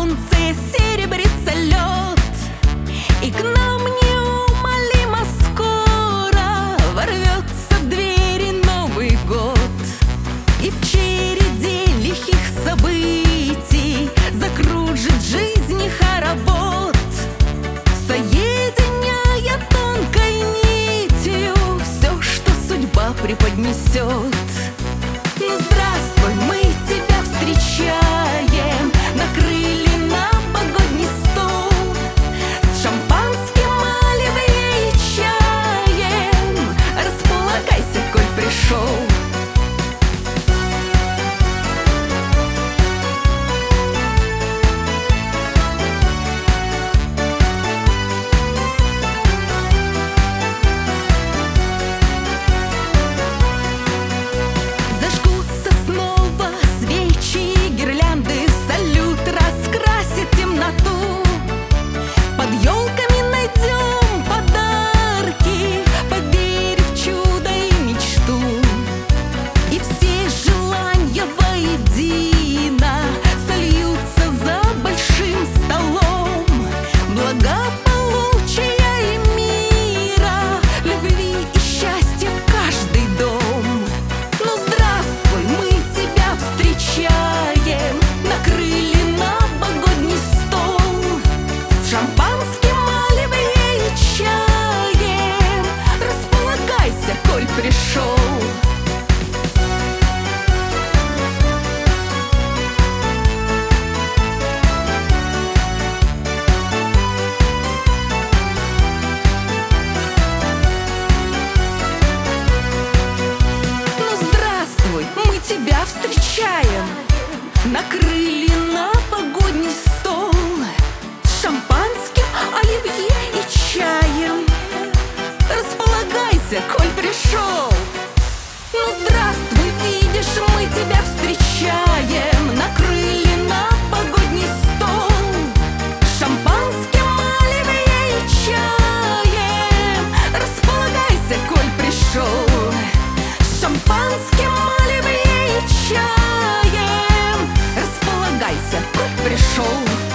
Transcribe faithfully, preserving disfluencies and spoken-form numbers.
солнце серебрится лед, и к нам неумолимо скоро ворвется в двери Новый год. И в череде лихих событий закружит жизнь хоровод, соединяя тонкой нитью все, что судьба преподнесет. Ну здравствуй, мы тебя встречаем, накрыли на новогодний стол с шампанским, оливье и чаем. Располагайся, коль пришел. Зажгутся снова свечи, гирлянды, салют раскрасит темноту. Под елками найдем подарки, поверив в чудо и мечту. И все желания воедино сольются за большим столом. Благополучия и мира, любви и счастья в каждый дом. Ну здравствуй, мы тебя встречаем, накрыли новогодний стол с шампанским, оливье и чаем. Располагайся, коль пришел. Ну здравствуй, мы тебя встречаем, накрыли новогодний стол с шампанским, оливье и чаем. Располагайся, коль пришел. Ну здравствуй, видишь, мы тебя встречаем, накрыли новогодний стол с шампанским, оливье и чаем. Располагайся, коль пришел. С шампанским, оливье и чаем. Располагайся, коль пришел.